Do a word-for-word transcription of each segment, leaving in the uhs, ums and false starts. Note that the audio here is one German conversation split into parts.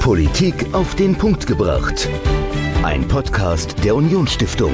Politik auf den Punkt gebracht. Ein Podcast der Unionsstiftung.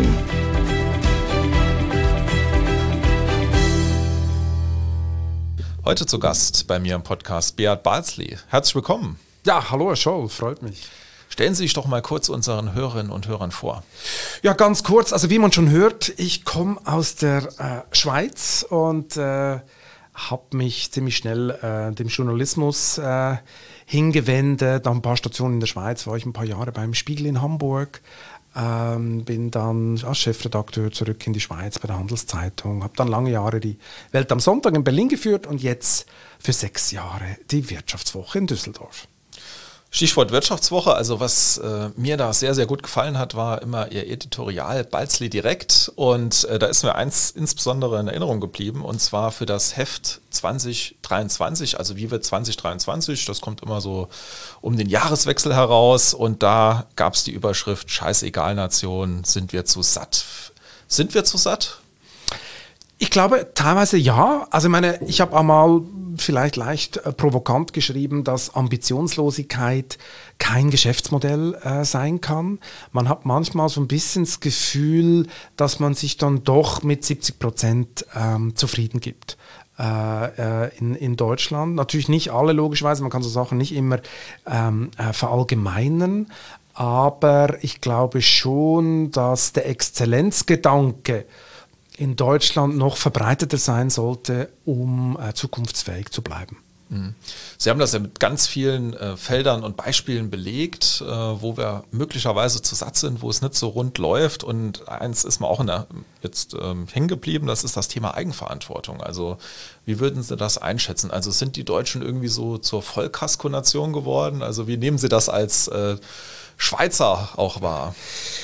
Heute zu Gast bei mir im Podcast Beat Balzli. Herzlich willkommen. Ja, hallo Herr Scholl, freut mich. Stellen Sie sich doch mal kurz unseren Hörerinnen und Hörern vor. Ja, ganz kurz, also wie man schon hört, ich komme aus der äh, Schweiz und äh, habe mich ziemlich schnell äh, dem Journalismus äh, hingewendet. Nach ein paar Stationen in der Schweiz war ich ein paar Jahre beim Spiegel in Hamburg. Ähm, bin dann als Chefredakteur zurück in die Schweiz bei der Handelszeitung, habe dann lange Jahre die Welt am Sonntag in Berlin geführt und jetzt für sechs Jahre die Wirtschaftswoche in Düsseldorf. Stichwort Wirtschaftswoche, also was äh, mir da sehr, sehr gut gefallen hat, war immer Ihr Editorial Balzli direkt und äh, da ist mir eins insbesondere in Erinnerung geblieben und zwar für das Heft zwanzig dreiundzwanzig, also wie wird zwanzig dreiundzwanzig, das kommt immer so um den Jahreswechsel heraus und da gab es die Überschrift Scheißegal Nation, sind wir zu satt? Sind wir zu satt? Ich glaube, teilweise ja. Also ich meine, ich habe einmal vielleicht leicht äh, provokant geschrieben, dass Ambitionslosigkeit kein Geschäftsmodell äh, sein kann. Man hat manchmal so ein bisschen das Gefühl, dass man sich dann doch mit siebzig Prozent ähm, zufrieden gibt. Äh, äh, in, in Deutschland. Natürlich nicht alle, logischerweise. Man kann so Sachen nicht immer ähm, äh, verallgemeinern. Aber ich glaube schon, dass der Exzellenzgedanke in Deutschland noch verbreiteter sein sollte, um äh, zukunftsfähig zu bleiben. Sie haben das ja mit ganz vielen äh, Feldern und Beispielen belegt, äh, wo wir möglicherweise zu satt sind, wo es nicht so rund läuft. Und eins ist mir auch in der, jetzt ähm, hängen geblieben, das ist das Thema Eigenverantwortung. Also wie würden Sie das einschätzen? Also sind die Deutschen irgendwie so zur Vollkasko-Nation geworden? Also wie nehmen Sie das als äh, Schweizer auch wahr?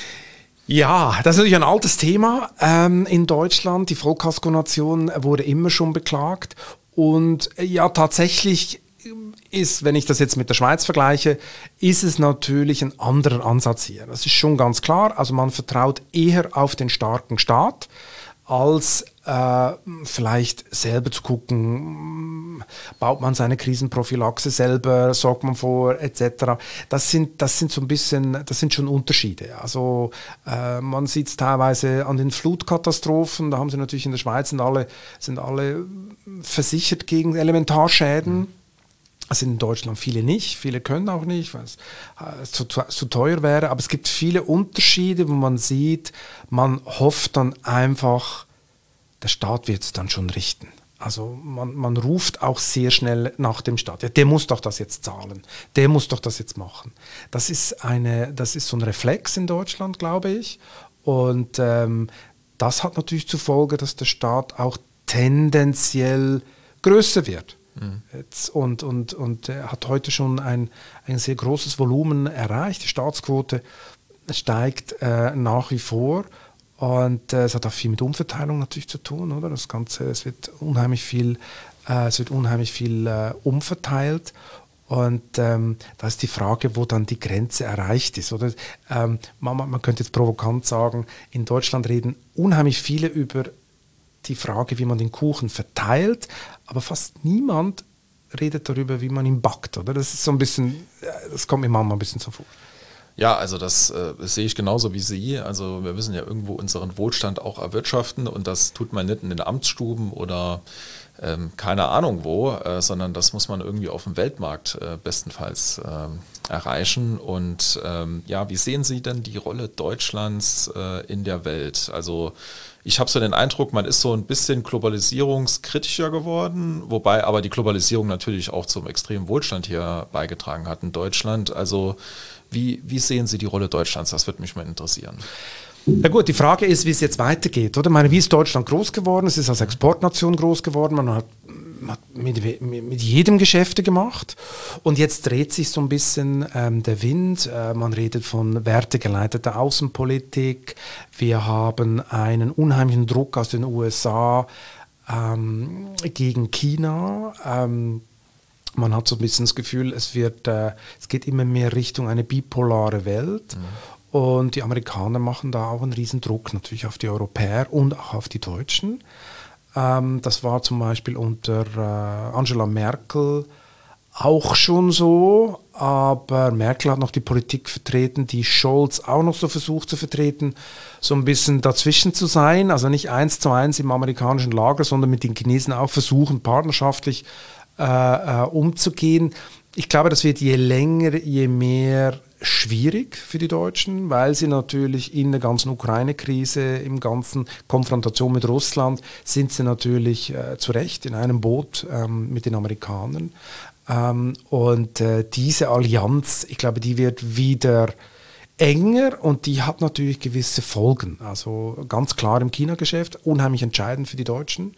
Ja, das ist natürlich ein altes Thema ähm, in Deutschland. Die Vollkasko-Nation wurde immer schon beklagt. Und äh, ja, tatsächlich ist, wenn ich das jetzt mit der Schweiz vergleiche, ist es natürlich ein anderer Ansatz hier. Das ist schon ganz klar. Also man vertraut eher auf den starken Staat, als äh, vielleicht selber zu gucken, baut man seine Krisenprophylaxe selber, sorgt man vor, et cetera. Das sind, das sind so ein bisschen, das sind schon Unterschiede. Also äh, man sieht es teilweise an den Flutkatastrophen, da haben sie natürlich in der Schweiz sind alle, sind alle versichert gegen Elementarschäden. Mhm. Das sind in Deutschland viele nicht, viele können auch nicht, weil es zu, zu teuer wäre. Aber es gibt viele Unterschiede, wo man sieht, man hofft dann einfach, der Staat wird es dann schon richten. Also man, man ruft auch sehr schnell nach dem Staat. Ja, der muss doch das jetzt zahlen, der muss doch das jetzt machen. Das ist, eine, das ist so ein Reflex in Deutschland, glaube ich. Und ähm, das hat natürlich zur Folge, dass der Staat auch tendenziell größer wird. Jetzt und und, und er hat heute schon ein, ein sehr großes Volumen erreicht. Die Staatsquote steigt äh, nach wie vor und äh, es hat auch viel mit Umverteilung natürlich zu tun, oder? Das Ganze, es wird unheimlich viel, äh, es wird unheimlich viel äh, umverteilt und ähm, da ist die Frage, wo dann die Grenze erreicht ist, oder? Ähm, man, man könnte jetzt provokant sagen, in Deutschland reden unheimlich viele über die Frage, wie man den Kuchen verteilt, aber fast niemand redet darüber, wie man ihn backt, oder? Das ist so ein bisschen, das kommt mir manchmal ein bisschen so vor. Ja, also das, äh, das sehe ich genauso wie Sie. Also wir müssen ja irgendwo unseren Wohlstand auch erwirtschaften und das tut man nicht in den Amtsstuben oder ähm, keine Ahnung wo, äh, sondern das muss man irgendwie auf dem Weltmarkt äh, bestenfalls äh, erreichen. Und ähm, ja, wie sehen Sie denn die Rolle Deutschlands äh, in der Welt? Also ich habe so den Eindruck, man ist so ein bisschen globalisierungskritischer geworden, wobei aber die Globalisierung natürlich auch zum extremen Wohlstand hier beigetragen hat in Deutschland. Also wie, wie sehen Sie die Rolle Deutschlands? Das würde mich mal interessieren. Na gut, die Frage ist, wie es jetzt weitergeht, oder? Ich meine, wie ist Deutschland groß geworden? Es ist als Exportnation groß geworden. Man hat, man hat mit, mit jedem Geschäfte gemacht. Und jetzt dreht sich so ein bisschen ähm, der Wind. Äh, man redet von wertegeleiteter Außenpolitik. Wir haben einen unheimlichen Druck aus den U S A ähm, gegen China. Ähm, man hat so ein bisschen das Gefühl, es wird, äh, es geht immer mehr Richtung eine bipolare Welt. Mhm. Und die Amerikaner machen da auch einen riesen Druck natürlich auf die Europäer und auch auf die Deutschen. Ähm, das war zum Beispiel unter äh, Angela Merkel auch schon so, aber Merkel hat noch die Politik vertreten, die Scholz auch noch so versucht zu vertreten, so ein bisschen dazwischen zu sein, also nicht eins zu eins im amerikanischen Lager, sondern mit den Chinesen auch versuchen, partnerschaftlich äh, äh, umzugehen. Ich glaube, das wird je länger, je mehr schwierig für die Deutschen, weil sie natürlich in der ganzen Ukraine-Krise, im ganzen Konfrontation mit Russland, sind sie natürlich äh, zu Recht in einem Boot ähm, mit den Amerikanern. Ähm, und äh, diese Allianz, ich glaube, die wird wieder enger und die hat natürlich gewisse Folgen. Also ganz klar im China-Geschäft, unheimlich entscheidend für die Deutschen.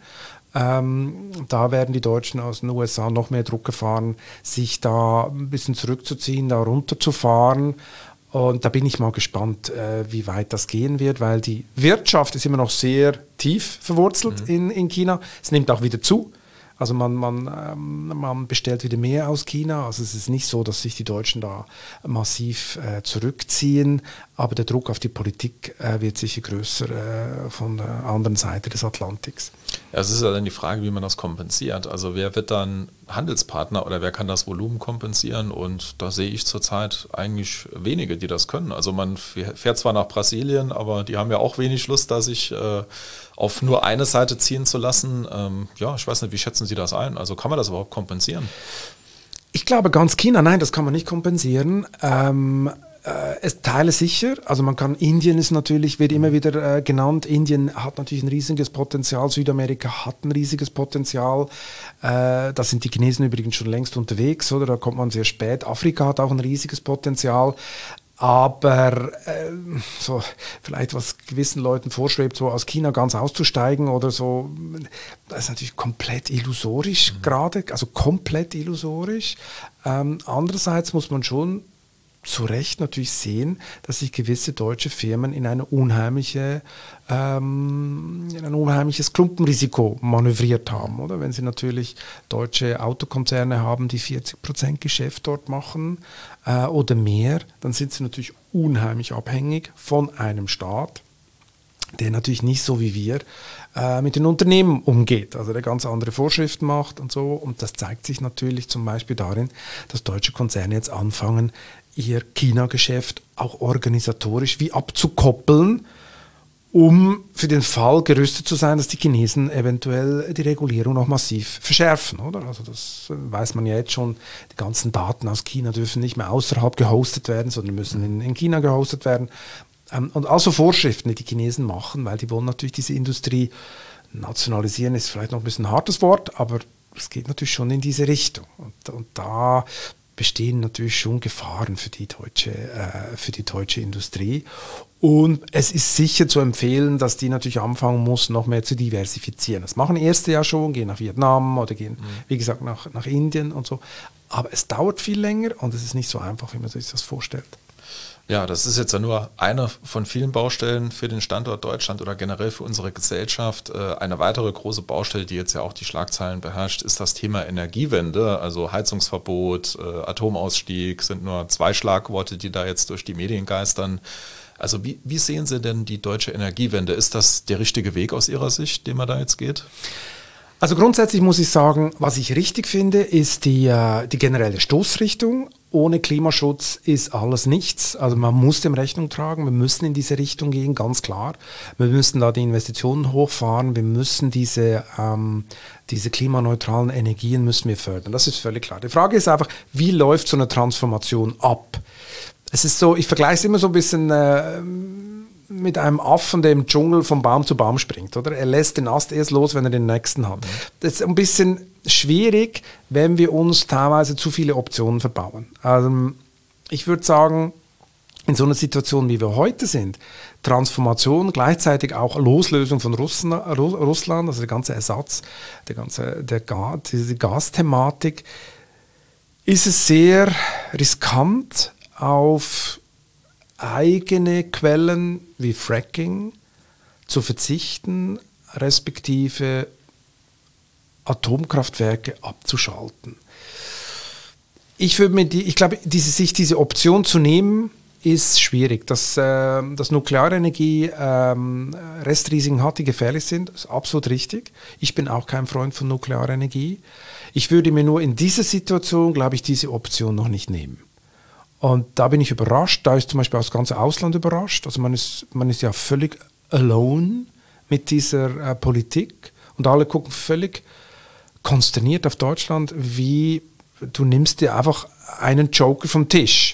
Ähm, da werden die Deutschen aus den U S A noch mehr Druck erfahren, sich da ein bisschen zurückzuziehen, da runterzufahren. Und da bin ich mal gespannt, äh, wie weit das gehen wird, weil die Wirtschaft ist immer noch sehr tief verwurzelt mhm. in, in China. Es nimmt auch wieder zu. Also man, man, ähm, man bestellt wieder mehr aus China. Also es ist nicht so, dass sich die Deutschen da massiv äh, zurückziehen. Aber der Druck auf die Politik äh, wird sicher größer äh, von der anderen Seite des Atlantiks. Ja, es ist ja dann die Frage, wie man das kompensiert. Also wer wird dann Handelspartner oder wer kann das Volumen kompensieren? Und da sehe ich zurzeit eigentlich wenige, die das können. Also man fährt zwar nach Brasilien, aber die haben ja auch wenig Lust, da sich äh, auf nur eine Seite ziehen zu lassen. Ähm, ja, ich weiß nicht, wie schätzen Sie das ein? Also kann man das überhaupt kompensieren? Ich glaube, ganz China, nein, das kann man nicht kompensieren. Ähm, äh, es Teile sicher, also man kann, Indien ist natürlich, wird immer wieder äh, genannt, Indien hat natürlich ein riesiges Potenzial, Südamerika hat ein riesiges Potenzial, äh, da sind die Chinesen übrigens schon längst unterwegs, oder? Da kommt man sehr spät. Afrika hat auch ein riesiges Potenzial. Aber äh, so vielleicht was gewissen Leuten vorschwebt, so aus China ganz auszusteigen oder so, das ist natürlich komplett illusorisch mhm. gerade, also komplett illusorisch. Ähm, andererseits muss man schon zu Recht natürlich sehen, dass sich gewisse deutsche Firmen in eine unheimliche, ähm, in ein unheimliches Klumpenrisiko manövriert haben, oder? Wenn sie natürlich deutsche Autokonzerne haben, die vierzig Prozent Geschäft dort machen äh, oder mehr, dann sind sie natürlich unheimlich abhängig von einem Staat, der natürlich nicht so wie wir äh, mit den Unternehmen umgeht, also der ganz andere Vorschriften macht und so. Und das zeigt sich natürlich zum Beispiel darin, dass deutsche Konzerne jetzt anfangen, ihr China-Geschäft auch organisatorisch wie abzukoppeln, um für den Fall gerüstet zu sein, dass die Chinesen eventuell die Regulierung noch massiv verschärfen, oder? Also das weiß man ja jetzt schon, die ganzen Daten aus China dürfen nicht mehr außerhalb gehostet werden, sondern müssen in, in China gehostet werden. Und also Vorschriften, die die Chinesen machen, weil die wollen natürlich diese Industrie nationalisieren, ist vielleicht noch ein bisschen ein hartes Wort, aber es geht natürlich schon in diese Richtung. Und, und da bestehen natürlich schon Gefahren für die deutsche, äh, für die deutsche Industrie. Und es ist sicher zu empfehlen, dass die natürlich anfangen muss, noch mehr zu diversifizieren. Das machen Erste ja schon, gehen nach Vietnam oder gehen, mhm. wie gesagt, nach, nach Indien und so. Aber es dauert viel länger und es ist nicht so einfach, wie man sich das vorstellt. Ja, das ist jetzt ja nur eine von vielen Baustellen für den Standort Deutschland oder generell für unsere Gesellschaft. Eine weitere große Baustelle, die jetzt ja auch die Schlagzeilen beherrscht, ist das Thema Energiewende. Also Heizungsverbot, Atomausstieg sind nur zwei Schlagworte, die da jetzt durch die Medien geistern. Also wie, wie sehen Sie denn die deutsche Energiewende? Ist das der richtige Weg aus Ihrer Sicht, den man da jetzt geht? Also grundsätzlich muss ich sagen, was ich richtig finde, ist die, die generelle Stoßrichtung. Ohne Klimaschutz ist alles nichts. Also man muss dem Rechnung tragen, wir müssen in diese Richtung gehen, ganz klar. Wir müssen da die Investitionen hochfahren, wir müssen diese, ähm, diese klimaneutralen Energien müssen wir fördern. Das ist völlig klar. Die Frage ist einfach, wie läuft so eine Transformation ab? Es ist so, ich vergleiche es immer so ein bisschen äh, mit einem Affen, der im Dschungel vom Baum zu Baum springt, oder? Er lässt den Ast erst los, wenn er den nächsten hat. Das ist ein bisschen schwierig, wenn wir uns teilweise zu viele Optionen verbauen. Also ich würde sagen, in so einer Situation, wie wir heute sind, Transformation, gleichzeitig auch Loslösung von Russen, Russland, also der ganze Ersatz, der ganze, der Gas, diese Gasthematik, ist es sehr riskant, auf eigene Quellen wie Fracking zu verzichten, respektive Atomkraftwerke abzuschalten. Ich würde mir die, ich glaube, diese, sich diese Option zu nehmen, ist schwierig. Dass, äh, dass Nuklearenergie ähm, Restrisiken hat, die gefährlich sind, ist absolut richtig. Ich bin auch kein Freund von Nuklearenergie. Ich würde mir nur in dieser Situation, glaube ich, diese Option noch nicht nehmen. Und da bin ich überrascht. Da ist zum Beispiel auch das ganze Ausland überrascht. Also man ist, man ist ja völlig alone mit dieser äh, Politik. Und alle gucken völlig konsterniert auf Deutschland, wie du nimmst dir einfach einen Joker vom Tisch.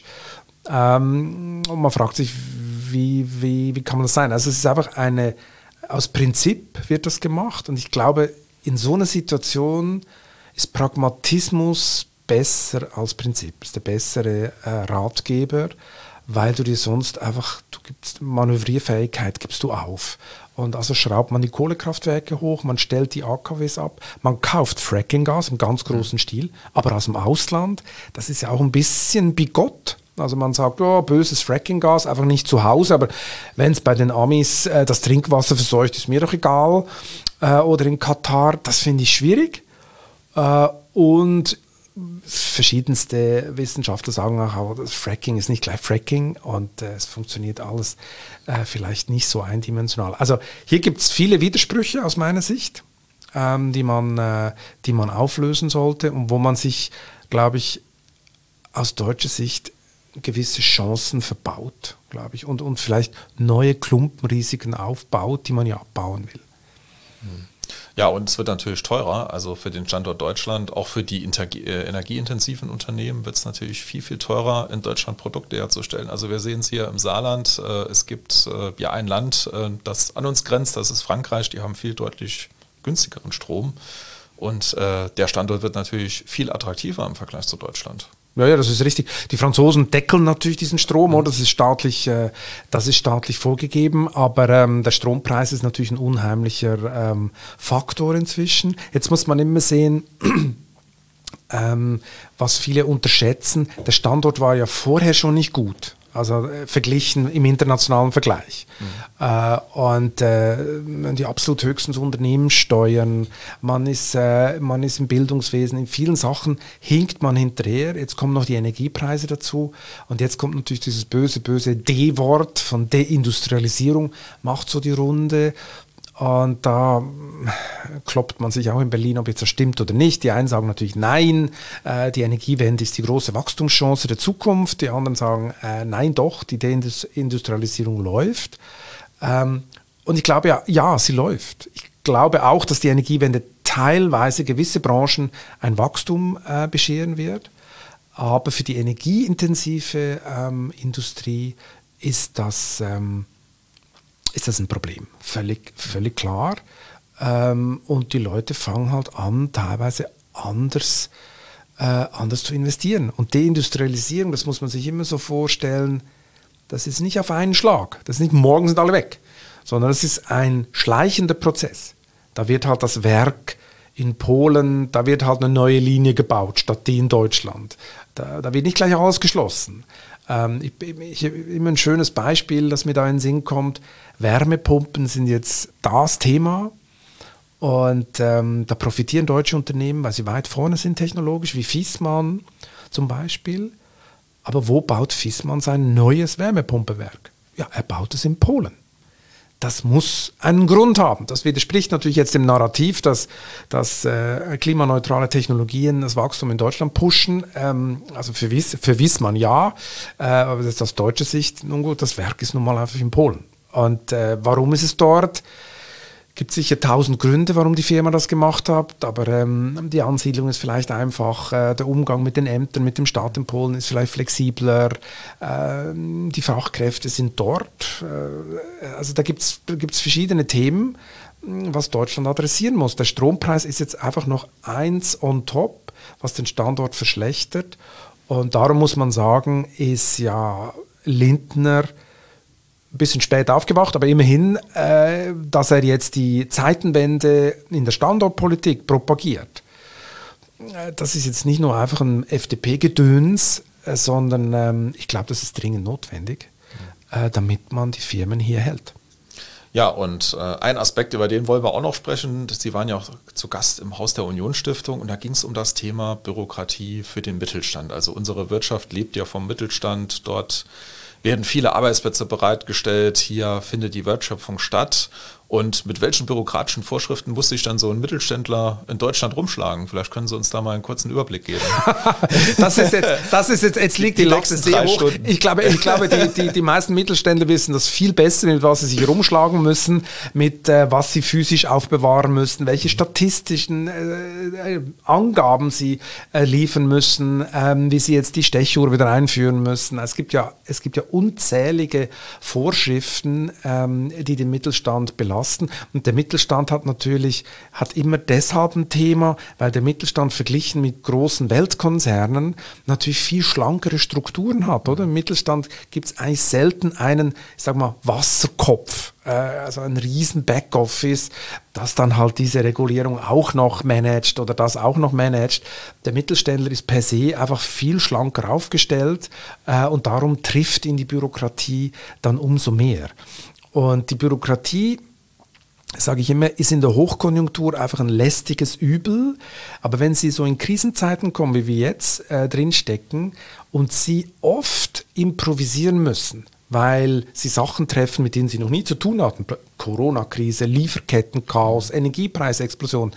Ähm, und man fragt sich, wie, wie, wie kann man das sein? Also es ist einfach eine, aus Prinzip wird das gemacht. Und ich glaube, in so einer Situation ist Pragmatismus besser als Prinzip. Das ist der bessere äh, Ratgeber, weil du dir sonst einfach, du gibst Manövrierfähigkeit, gibst du auf. Und also schraubt man die Kohlekraftwerke hoch, man stellt die A K Ws ab, man kauft Fracking-Gas im ganz großen Stil, aber aus dem Ausland, das ist ja auch ein bisschen bigott. Also man sagt, oh, böses Fracking-Gas, einfach nicht zu Hause, aber wenn es bei den Amis äh, das Trinkwasser verseucht, ist mir doch egal. Äh, oder in Katar, das finde ich schwierig. Äh, und verschiedenste Wissenschaftler sagen auch, das Fracking ist nicht gleich Fracking und äh, es funktioniert alles äh, vielleicht nicht so eindimensional. Also hier gibt es viele Widersprüche aus meiner Sicht, ähm, die, man, äh, die man auflösen sollte und wo man sich, glaube ich, aus deutscher Sicht gewisse Chancen verbaut, glaube ich, und, und vielleicht neue Klumpenrisiken aufbaut, die man ja abbauen will. Mhm. Ja, und es wird natürlich teurer, also für den Standort Deutschland, auch für die Intergie- äh, energieintensiven Unternehmen wird es natürlich viel, viel teurer, in Deutschland Produkte herzustellen. Also wir sehen es hier im Saarland, äh, es gibt äh, ja ein Land, äh, das an uns grenzt, das ist Frankreich, die haben viel deutlich günstigeren Strom und äh, der Standort wird natürlich viel attraktiver im Vergleich zu Deutschland. Ja, ja, das ist richtig. Die Franzosen deckeln natürlich diesen Strom, oder? Das ist staatlich, äh, das ist staatlich vorgegeben, aber ähm, der Strompreis ist natürlich ein unheimlicher ähm, Faktor inzwischen. Jetzt muss man immer sehen, ähm, was viele unterschätzen, der Standort war ja vorher schon nicht gut. Also äh, verglichen im internationalen Vergleich. Mhm. Äh, und äh, die absolut höchsten Unternehmenssteuern, man ist, äh, man ist im Bildungswesen, in vielen Sachen hinkt man hinterher. Jetzt kommen noch die Energiepreise dazu und jetzt kommt natürlich dieses böse, böse D-Wort von Deindustrialisierung, macht so die Runde. Und da kloppt man sich auch in Berlin, ob jetzt das stimmt oder nicht. Die einen sagen natürlich nein, äh, die Energiewende ist die große Wachstumschance der Zukunft. Die anderen sagen äh, nein doch, die Deindustrialisierung läuft. Ähm, und ich glaube ja, ja, sie läuft. Ich glaube auch, dass die Energiewende teilweise gewisse Branchen ein Wachstum äh, bescheren wird. Aber für die energieintensive ähm, Industrie ist das... Ähm, ist das ein Problem. Völlig, völlig klar. Ähm, und die Leute fangen halt an, teilweise anders, äh, anders zu investieren. Und Deindustrialisierung, das muss man sich immer so vorstellen, das ist nicht auf einen Schlag. Das ist nicht, morgen sind alle weg. Sondern es ist ein schleichender Prozess. Da wird halt das Werk in Polen, da wird halt eine neue Linie gebaut, statt die in Deutschland. Da, da wird nicht gleich alles geschlossen. Ähm, ich, ich, immer ein schönes Beispiel, das mir da in den Sinn kommt. Wärmepumpen sind jetzt das Thema und ähm, da profitieren deutsche Unternehmen, weil sie weit vorne sind technologisch, wie Viessmann zum Beispiel. Aber wo baut Viessmann sein neues Wärmepumpewerk? Ja, er baut es in Polen. Das muss einen Grund haben. Das widerspricht natürlich jetzt dem Narrativ, dass, dass äh, klimaneutrale Technologien das Wachstum in Deutschland pushen. Ähm, also für, Wies, für Viessmann ja, äh, aber das ist aus deutscher Sicht, nun gut, das Werk ist nun mal einfach in Polen. Und äh, warum ist es dort? Gibt sicher tausend Gründe, warum die Firma das gemacht hat, aber ähm, die Ansiedlung ist vielleicht einfach, äh, der Umgang mit den Ämtern, mit dem Staat in Polen ist vielleicht flexibler, äh, die Fachkräfte sind dort. Äh, also da gibt es gibt's verschiedene Themen, was Deutschland adressieren muss. Der Strompreis ist jetzt einfach noch eins on top, was den Standort verschlechtert. Und darum muss man sagen, ist ja Lindner ein bisschen spät aufgewacht, aber immerhin, äh, dass er jetzt die Zeitenwende in der Standortpolitik propagiert. Äh, das ist jetzt nicht nur einfach ein F D P-Gedöns, äh, sondern ähm, ich glaube, das ist dringend notwendig, äh, damit man die Firmen hier hält. Ja, und äh, ein Aspekt, über den wollen wir auch noch sprechen, Sie waren ja auch zu Gast im Haus der Union-Stiftung und da ging es um das Thema Bürokratie für den Mittelstand. Also unsere Wirtschaft lebt ja vom Mittelstand, dort werden viele Arbeitsplätze bereitgestellt, hier findet die Wertschöpfung statt. Und mit welchen bürokratischen Vorschriften muss sich dann so ein Mittelständler in Deutschland rumschlagen? Vielleicht können Sie uns da mal einen kurzen Überblick geben. das ist jetzt, das ist jetzt, jetzt liegt die, die Latte sehr hoch. Stunden. Ich glaube, ich glaube die, die, die meisten Mittelständler wissen das viel besser, mit was sie sich rumschlagen müssen, mit äh, was sie physisch aufbewahren müssen, welche statistischen äh, Angaben sie äh, liefern müssen, äh, wie sie jetzt die Stechuhr wieder einführen müssen. Es gibt ja, es gibt ja unzählige Vorschriften, ähm, die den Mittelstand belasten. Und der Mittelstand hat natürlich hat immer deshalb ein Thema, weil der Mittelstand verglichen mit großen Weltkonzernen natürlich viel schlankere Strukturen hat, oder? Im Mittelstand gibt es eigentlich selten einen, ich sag mal, Wasserkopf, äh, also ein riesen Backoffice, das dann halt diese Regulierung auch noch managt oder das auch noch managt. Der Mittelständler ist per se einfach viel schlanker aufgestellt äh, und darum trifft ihn die Bürokratie dann umso mehr. Und die Bürokratie, sage ich immer, ist in der Hochkonjunktur einfach ein lästiges Übel. Aber wenn Sie so in Krisenzeiten kommen, wie wir jetzt äh, drinstecken, und Sie oft improvisieren müssen, weil Sie Sachen treffen, mit denen Sie noch nie zu tun hatten, Corona-Krise, Lieferkettenchaos, Energiepreisexplosion,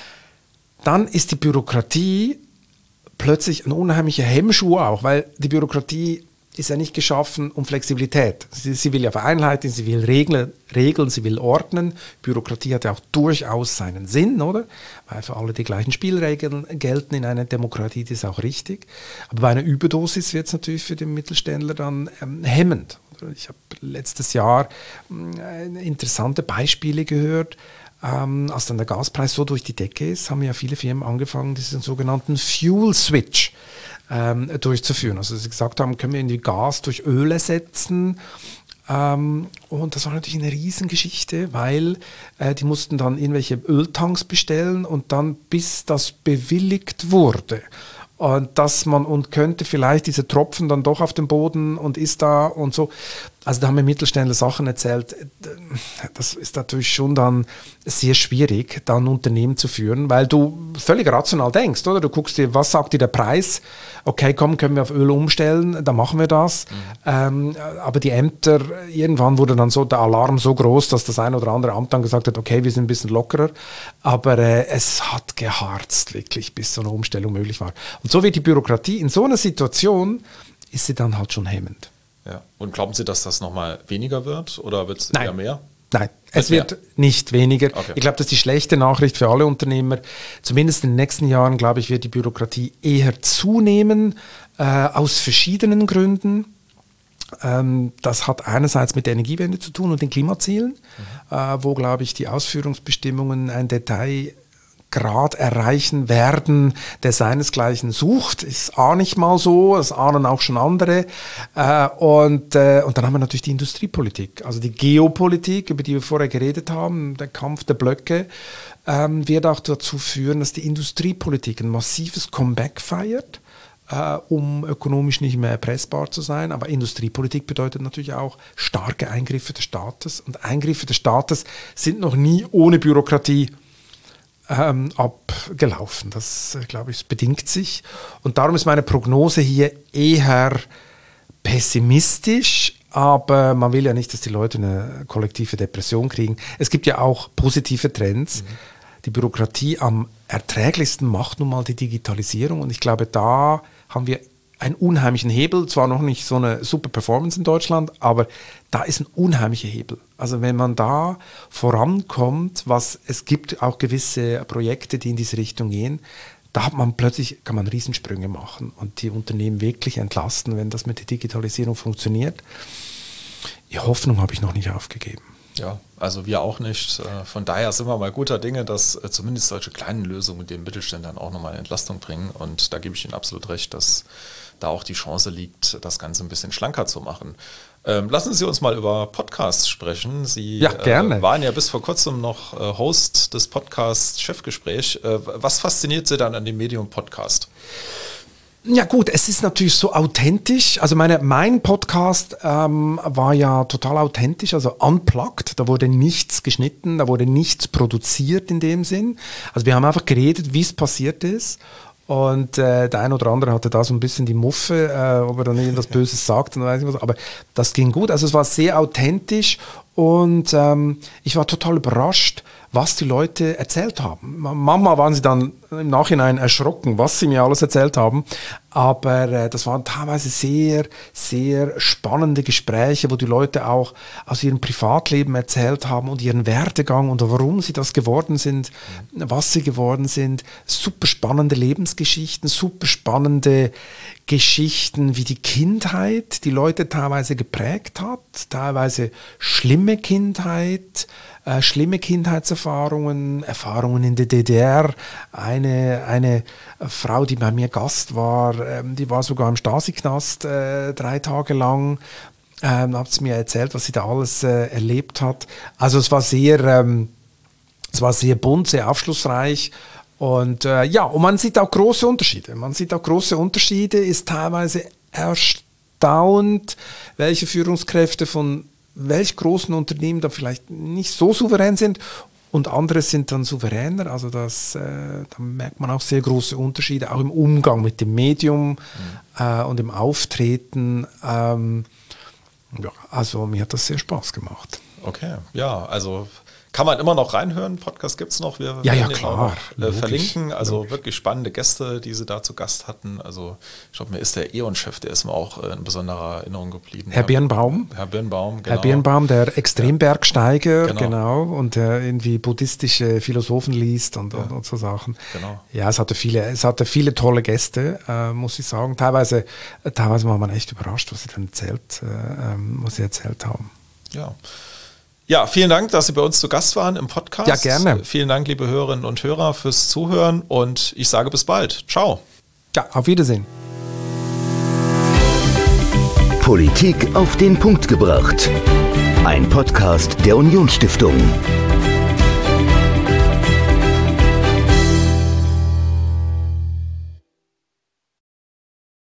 dann ist die Bürokratie plötzlich ein unheimlicher Hemmschuh auch, weil die Bürokratie ist ja nicht geschaffen um Flexibilität. Sie, sie will ja vereinheitlichen, sie will Regeln, Regeln, sie will ordnen. Bürokratie hat ja auch durchaus seinen Sinn, oder? Weil für alle die gleichen Spielregeln gelten in einer Demokratie, das ist auch richtig. Aber bei einer Überdosis wird es natürlich für den Mittelständler dann ähm, hemmend. Ich habe letztes Jahr äh, interessante Beispiele gehört. Ähm, als dann der Gaspreis so durch die Decke ist, haben ja viele Firmen angefangen, diesen sogenannten Fuel Switch Ähm, durchzuführen. Also sie gesagt haben, können wir irgendwie Gas durch Öl ersetzen. Ähm, und das war natürlich eine Riesengeschichte, weil äh, die mussten dann irgendwelche Öltanks bestellen und dann bis das bewilligt wurde. Und dass man und könnte vielleicht diese Tropfen dann doch auf dem Boden und ist da und so. Also da haben mir Mittelständler Sachen erzählt, das ist natürlich schon dann sehr schwierig, da ein Unternehmen zu führen, weil du völlig rational denkst, oder? Du guckst dir, was sagt dir der Preis? Okay, komm, können wir auf Öl umstellen, dann machen wir das. Mhm. Ähm, aber die Ämter, irgendwann wurde dann so der Alarm so groß, dass das ein oder andere Amt dann gesagt hat, okay, wir sind ein bisschen lockerer. Aber äh, es hat geharzt wirklich, bis so eine Umstellung möglich war. Und so wird die Bürokratie in so einer Situation, ist sie dann halt schon hemmend. Ja. Und glauben Sie, dass das nochmal weniger wird oder wird es eher mehr? Nein, es wird mehr? nicht weniger. Okay. Ich glaube, das ist die schlechte Nachricht für alle Unternehmer. Zumindest in den nächsten Jahren, glaube ich, wird die Bürokratie eher zunehmen, äh, aus verschiedenen Gründen. Ähm, das hat einerseits mit der Energiewende zu tun und den Klimazielen, mhm. äh, wo, glaube ich, die Ausführungsbestimmungen ein Detail Grad erreichen werden, der seinesgleichen sucht. Ist auch nicht mal so, das ahnen auch schon andere. Äh, und, äh, und dann haben wir natürlich die Industriepolitik, also die Geopolitik, über die wir vorher geredet haben, der Kampf der Blöcke, ähm, wird auch dazu führen, dass die Industriepolitik ein massives Comeback feiert, äh, um ökonomisch nicht mehr erpressbar zu sein. Aber Industriepolitik bedeutet natürlich auch starke Eingriffe des Staates. Und Eingriffe des Staates sind noch nie ohne Bürokratie Ähm, abgelaufen. Das, äh, glaube ich, bedingt sich. Und darum ist meine Prognose hier eher pessimistisch, aber man will ja nicht, dass die Leute eine kollektive Depression kriegen. Es gibt ja auch positive Trends. Mhm. Die Bürokratie am erträglichsten macht nun mal die Digitalisierung und ich glaube, da haben wir einen unheimlichen Hebel, zwar noch nicht so eine super Performance in Deutschland, aber da ist ein unheimlicher Hebel. Also wenn man da vorankommt, was es gibt auch gewisse Projekte, die in diese Richtung gehen, da hat man plötzlich, kann man Riesensprünge machen und die Unternehmen wirklich entlasten, wenn das mit der Digitalisierung funktioniert. Die Hoffnung habe ich noch nicht aufgegeben. Ja, also wir auch nicht. Von daher sind wir mal guter Dinge, dass zumindest solche kleinen Lösungen den Mittelständlern auch nochmal Entlastung bringen. Und da gebe ich Ihnen absolut recht, dass da auch die Chance liegt, das Ganze ein bisschen schlanker zu machen. Ähm, lassen Sie uns mal über Podcasts sprechen. Sie ja, gerne. Äh, waren ja bis vor kurzem noch äh, Host des Podcasts Chefgespräch. Äh, was fasziniert Sie dann an dem Medium Podcast? Ja gut, es ist natürlich so authentisch. Also meine, mein Podcast ähm, war ja total authentisch, also unplugged. Da wurde nichts geschnitten, da wurde nichts produziert in dem Sinn. Also wir haben einfach geredet, wie es passiert ist. Und äh, der ein oder andere hatte da so ein bisschen die Muffe, äh, ob er dann irgendwas Böses sagt, dann weiß ich was. Aber das ging gut. Also es war sehr authentisch und ähm, ich war total überrascht, was die Leute erzählt haben. Manchmal waren sie dann im Nachhinein erschrocken, was sie mir alles erzählt haben. Aber äh, das waren teilweise sehr, sehr spannende Gespräche, wo die Leute auch aus ihrem Privatleben erzählt haben und ihren Werdegang und warum sie das geworden sind, was sie geworden sind. Super spannende Lebensgeschichten, super spannende Geschichten, wie die Kindheit die Leute teilweise geprägt hat, teilweise schlimme Kindheit, äh, schlimme Kindheitserfahrungen, Erfahrungen in der D D R. Eine, eine Frau, die bei mir Gast war, ähm, die war sogar im Stasi-Knast äh, drei Tage lang. Ähm, hat sie mir erzählt, was sie da alles äh, erlebt hat. Also es war sehr, ähm, es war sehr bunt, sehr aufschlussreich. Und äh, ja, und man sieht auch große Unterschiede. Man sieht auch große Unterschiede, ist teilweise erstaunt, welche Führungskräfte von welch großen Unternehmen da vielleicht nicht so souverän sind und andere sind dann souveräner. Also das, äh, da merkt man auch sehr große Unterschiede, auch im Umgang mit dem Medium mhm. äh, und im Auftreten. Ähm, ja, also mir hat das sehr Spaß gemacht. Okay, ja, also kann man immer noch reinhören. Podcast gibt es noch. Wir ja, werden ja, den klar. auch noch, äh, verlinken. Also logisch. Wirklich spannende Gäste, die sie da zu Gast hatten. Also ich glaube, mir ist der E.ON-Chef, der ist mir auch äh, in besonderer Erinnerung geblieben. Herr Birnbaum. Herr Birnbaum, genau. Herr Birnbaum, der Extrembergsteiger, Genau. genau, und der irgendwie buddhistische Philosophen liest und, Ja. und, und so Sachen. Genau. Ja, es hatte viele, es hatte viele tolle Gäste, äh, muss ich sagen. Teilweise, äh, teilweise war man echt überrascht, was sie dann erzählt, äh, ähm, was sie erzählt haben. Ja. Ja, vielen Dank, dass Sie bei uns zu Gast waren im Podcast. Ja, gerne. Vielen Dank, liebe Hörerinnen und Hörer, fürs Zuhören und ich sage bis bald. Ciao. Ja, auf Wiedersehen. Politik auf den Punkt gebracht. Ein Podcast der Unionsstiftung.